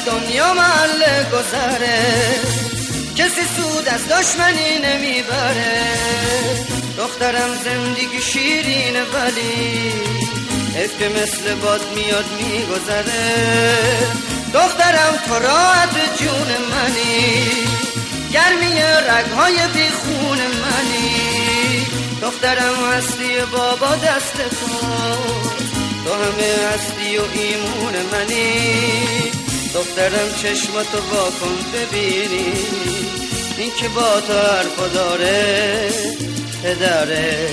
دنیا محل گذره، کسی سود از دشمنی نمیبره. دخترم زندگی شیرینه ولی حیف که مثل باد میاد میگذره. دخترم تو راحت جون منی، گرمی رگهای بیخون منی. دخترم هستی بابا دست تو همه هستی و ایمون منی. دخترم چشماتو واکن ببینی، این که با تو حرفا داره پدره.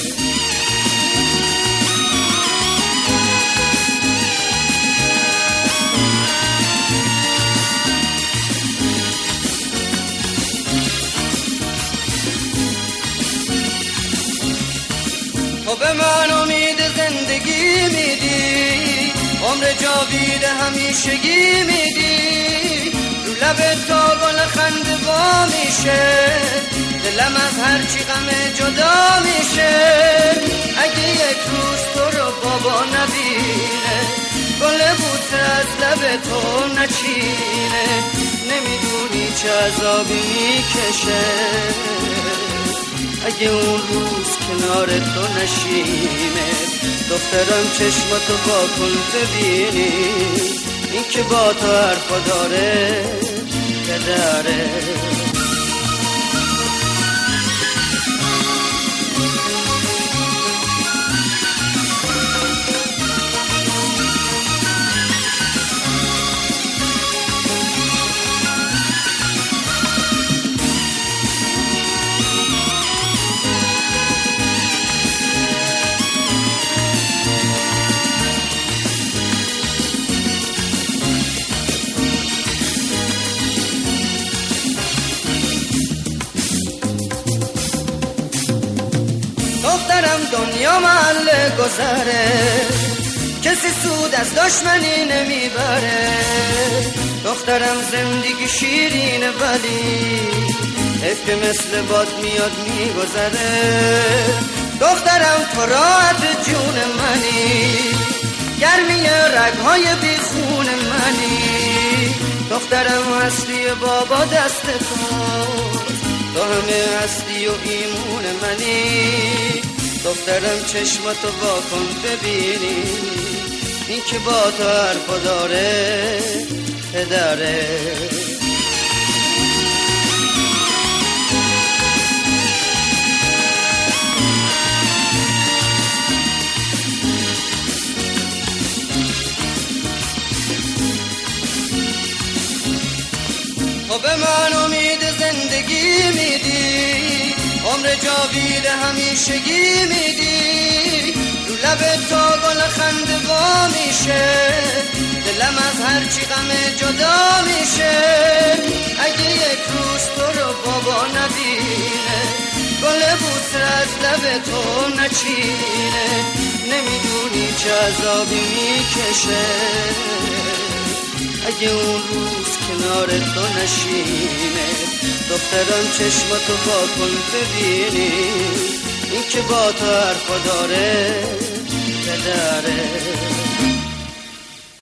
تو به من امید زندگی میدی، عمر جاوید همیشگی میدی. رو لبت تا گل خنده با میشه، دلم از هرچی غم جدا میشه. اگه یک روز تو رو بابا نبینه، گل بوسه از لب تو نچینه. نمیدونی چه عذابی میکشه اگه اون روز کنار تو نشینه. دخترم چشماتو واکن ببینی، این که با تو حرفا داره پدره. دخترم دنیا محل گذره، کسی سود از دشمنی نمیبره. دخترم زندگی شیرینه ولی حیف که مثل باد میاد میگذره. دخترم تو راحت جون منی، گرمی رگهای بیخون منی. دخترم هستی بابا دست تو همه هستی و ایمون منی. دخترم چشماتو واکن ببینی، این که با تو حرفا داره پدره. تو به من امید زندگی میدی، عمر جاوید همیشگی میدی. رو لب تا گل خنده وا میشه، دلم از هرچی غم جدا میشه. اگه یک روز تو رو بابا نبینه، گل بوسه از لب تو نچینه. نمیدونی چه عذابی میکشه اگه اون روز کنار تو نشینه. دخترم چشماتو واکن ببینی، این که با تو حرفا داره پدره.